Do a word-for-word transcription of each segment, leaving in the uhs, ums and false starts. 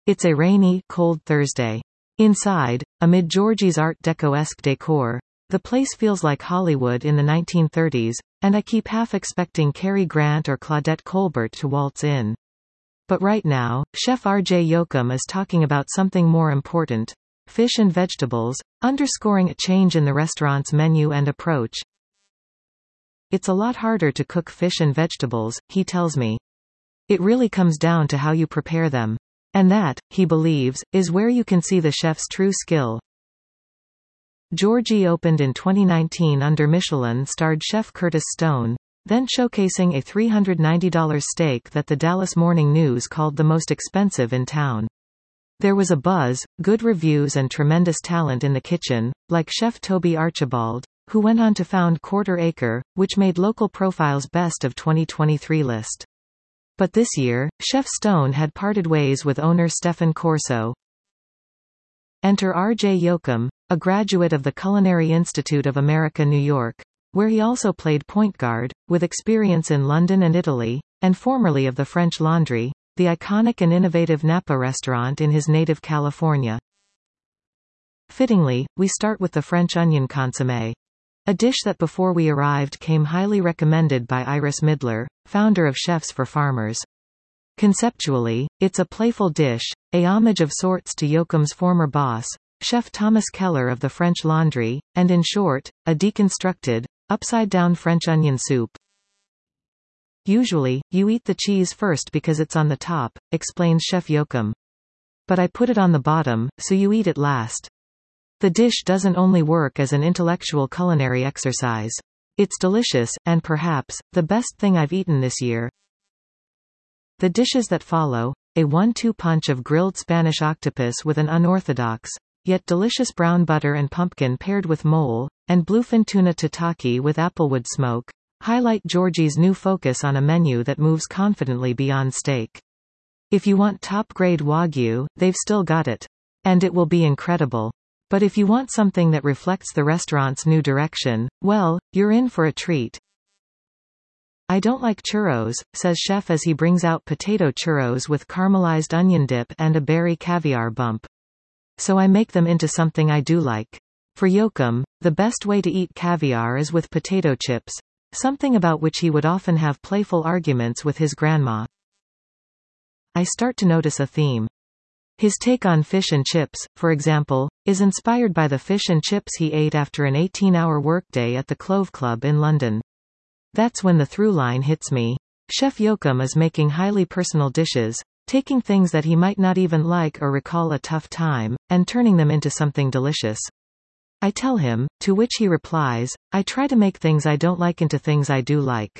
It's a rainy, cold Thursday. Inside, amid Georgie's Art Deco-esque decor, the place feels like Hollywood in the nineteen thirties, and I keep half expecting Cary Grant or Claudette Colbert to waltz in. But right now, Chef R J Yoakum is talking about something more important: fish and vegetables, underscoring a change in the restaurant's menu and approach. It's a lot harder to cook fish and vegetables, he tells me. It really comes down to how you prepare them. And that, he believes, is where you can see the chef's true skill. Georgie opened in twenty nineteen under Michelin-starred chef Curtis Stone, then showcasing a three hundred ninety dollar steak that the Dallas Morning News called the most expensive in town. There was a buzz, good reviews and tremendous talent in the kitchen, like Chef Toby Archibald, who went on to found Quarter Acre, which made Local Profile's Best of twenty twenty-three list. But this year, Chef Stone had parted ways with owner Stephan Corso. Enter R J Yoakum, a graduate of the Culinary Institute of America, New York, where he also played point guard, with experience in London and Italy, and formerly of the French Laundry, the iconic and innovative Napa restaurant in his native California. Fittingly, we start with the French onion consommé. A dish that before we arrived came highly recommended by Iris Midler, founder of Chefs for Farmers. Conceptually, it's a playful dish, a homage of sorts to Yoakum's former boss, Chef Thomas Keller of the French Laundry, and in short, a deconstructed, upside-down French onion soup. Usually, you eat the cheese first because it's on the top, explains Chef Yoakum. But I put it on the bottom, so you eat it last. The dish doesn't only work as an intellectual culinary exercise. It's delicious, and perhaps, the best thing I've eaten this year. The dishes that follow, a one two punch of grilled Spanish octopus with an unorthodox, yet delicious brown butter and pumpkin paired with mole, and bluefin tuna tataki with applewood smoke, highlight Georgie's new focus on a menu that moves confidently beyond steak. If you want top-grade Wagyu, they've still got it. And it will be incredible. But if you want something that reflects the restaurant's new direction, well, you're in for a treat. I don't like churros, says Chef as he brings out potato churros with caramelized onion dip and a berry caviar bump. So I make them into something I do like. For Yoakum, the best way to eat caviar is with potato chips, something about which he would often have playful arguments with his grandma. I start to notice a theme. His take on fish and chips, for example, is inspired by the fish and chips he ate after an eighteen hour workday at the Clove Club in London. That's when the through line hits me. Chef Yoakum is making highly personal dishes, taking things that he might not even like or recall a tough time, and turning them into something delicious. I tell him, to which he replies, I try to make things I don't like into things I do like.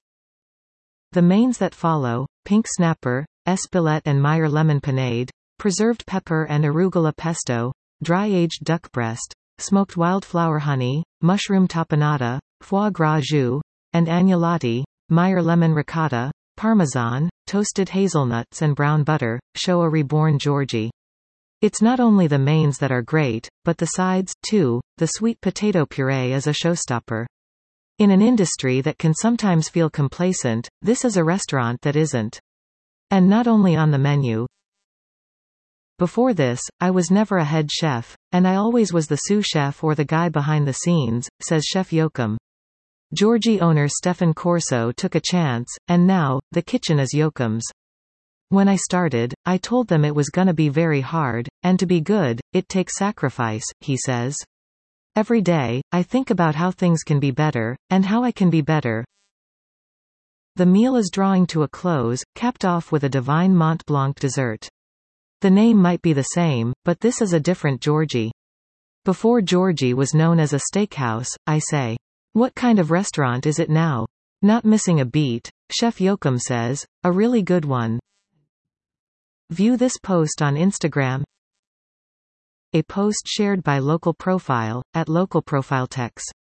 The mains that follow, pink snapper, espelette and Meyer lemon panade, preserved pepper and arugula pesto, dry-aged duck breast, smoked wildflower honey, mushroom tapenata, foie gras jus, and agnolotti, Meyer lemon ricotta, parmesan, toasted hazelnuts and brown butter, show a reborn Georgie. It's not only the mains that are great, but the sides, too. The sweet potato puree is a showstopper. In an industry that can sometimes feel complacent, this is a restaurant that isn't. And not only on the menu. Before this, I was never a head chef, and I always was the sous chef or the guy behind the scenes, says Chef Yoakum. Georgie owner Stephan Corso took a chance, and now, the kitchen is Yoakum's. When I started, I told them it was gonna be very hard, and to be good, it takes sacrifice, he says. Every day, I think about how things can be better, and how I can be better. The meal is drawing to a close, capped off with a divine Mont Blanc dessert. The name might be the same, but this is a different Georgie. Before Georgie was known as a steakhouse, I say. What kind of restaurant is it now? Not missing a beat, Chef Yoakum says, a really good one. View this post on Instagram. A post shared by Local Profile, at Local Profile Techs.